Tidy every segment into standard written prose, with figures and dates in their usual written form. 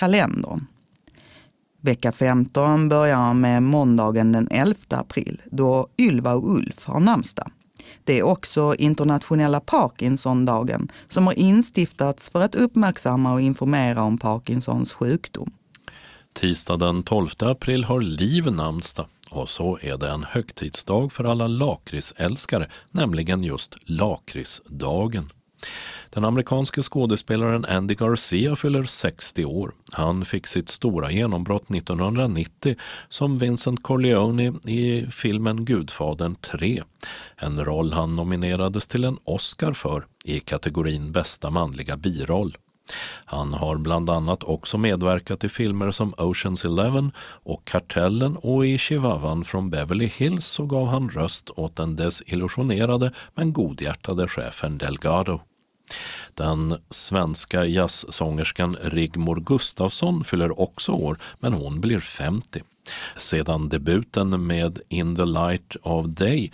kalendern. Vecka 15 börjar med måndagen den 11 april då Ylva och Ulf har namnsdag. Det är också internationella Parkinson-dagen som har instiftats för att uppmärksamma och informera om Parkinsons sjukdom. Tisdag den 12 april har Liv namnsdag och så är det en högtidsdag för alla lakritsälskare, nämligen just lakritsdagen. Den amerikanske skådespelaren Andy Garcia fyller 60 år. Han fick sitt stora genombrott 1990 som Vincent Corleone i filmen Gudfadern 3. En roll han nominerades till en Oscar för i kategorin bästa manliga biroll. Han har bland annat också medverkat i filmer som Ocean's 11 och Kartellen, och i Chihuahuan från Beverly Hills så gav han röst åt den desillusionerade men godhjärtade chefen Delgado. Den svenska jazzsångerskan Rigmor Gustafsson fyller också år, men hon blir 50. Sedan debuten med In the Light of Day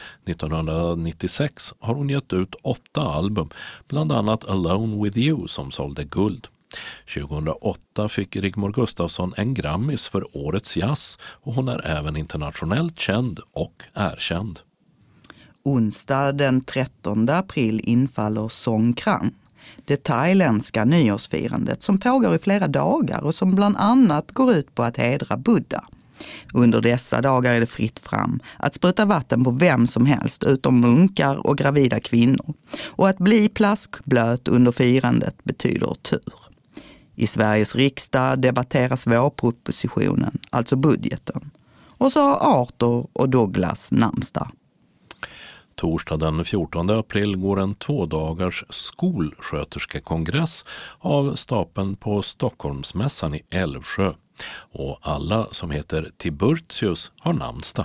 1996 har hon gett ut 8 album, bland annat Alone with You som sålde guld. 2008 fick Rigmor Gustafsson en Grammis för Årets jazz och hon är även internationellt känd och erkänd. Onsdag den 13 april infaller Songkran, det thailändska nyårsfirandet som pågår i flera dagar och som bland annat går ut på att hedra Buddha. Under dessa dagar är det fritt fram att spruta vatten på vem som helst utom munkar och gravida kvinnor. Och att bli plaskblöt under firandet betyder tur. I Sveriges riksdag debatteras vårpropositionen, alltså budgeten. Och så har Arthur och Douglas namnsdag. Torsdag den 14 april går en 2-dagars skolsköterskekongress av stapeln på Stockholmsmässan i Älvsjö. Och alla som heter Tiburtius har namnsdag.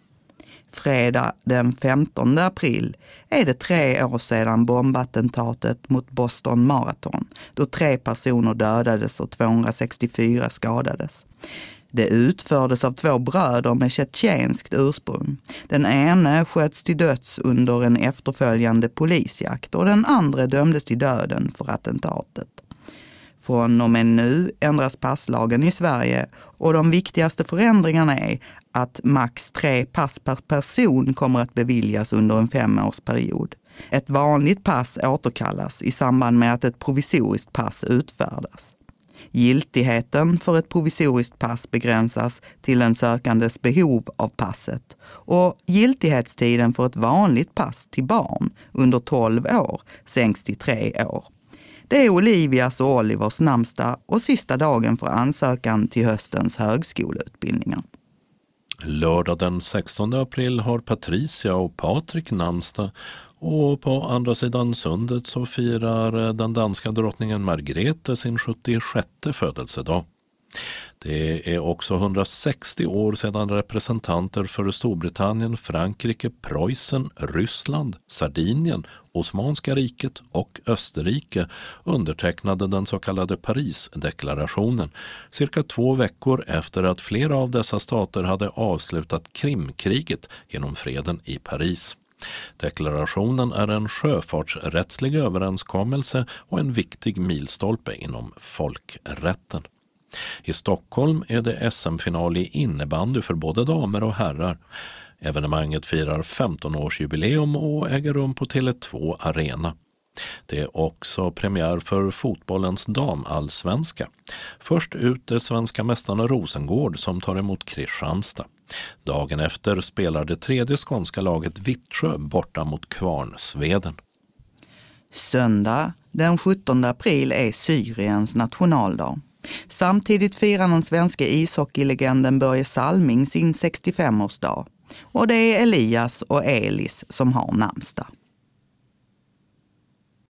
Fredag den 15 april är det 3 år sedan bombattentatet mot Boston Marathon, då 3 personer dödades och 264 skadades. Det utfördes av 2 bröder med tjetjenskt ursprung. Den ene sköts till döds under en efterföljande polisjakt och den andra dömdes till döden för attentatet. Från och med nu ändras passlagen i Sverige och de viktigaste förändringarna är att max 3 pass per person kommer att beviljas under en 5-årsperiod. Ett vanligt pass återkallas i samband med att ett provisoriskt pass utfärdas. Giltigheten för ett provisoriskt pass begränsas till en sökandes behov av passet och giltighetstiden för ett vanligt pass till barn under 12 år sänks till 3 år. Det är Olivias och Olivers namnsdag och sista dagen för ansökan till höstens högskoleutbildningar. Lördag den 16 april har Patricia och Patrik namnsdag och på andra sidan sundet så firar den danska drottningen Margrethe sin 76:e födelsedag. Det är också 160 år sedan representanter för Storbritannien, Frankrike, Preussen, Ryssland, Sardinien, Osmanska riket och Österrike undertecknade den så kallade Parisdeklarationen, cirka 2 veckor efter att flera av dessa stater hade avslutat Krimkriget genom freden i Paris. Deklarationen är en sjöfartsrättslig överenskommelse och en viktig milstolpe inom folkrätten. I Stockholm är det SM-final i innebandy för både damer och herrar. Evenemanget firar 15-årsjubileum och äger rum på Tele2 Arena. Det är också premiär för fotbollens damallsvenska. Först ut är svenska mästarna Rosengård som tar emot Kristianstad. Dagen efter spelar det 3:e skånska laget Vittsjö borta mot Kvarnsveden. Söndag den 17 april är Syriens nationaldag. Samtidigt firar den svenska ishockeylegenden Börje Salming sin 65-årsdag. Och det är Elias och Elis som har namnsdag.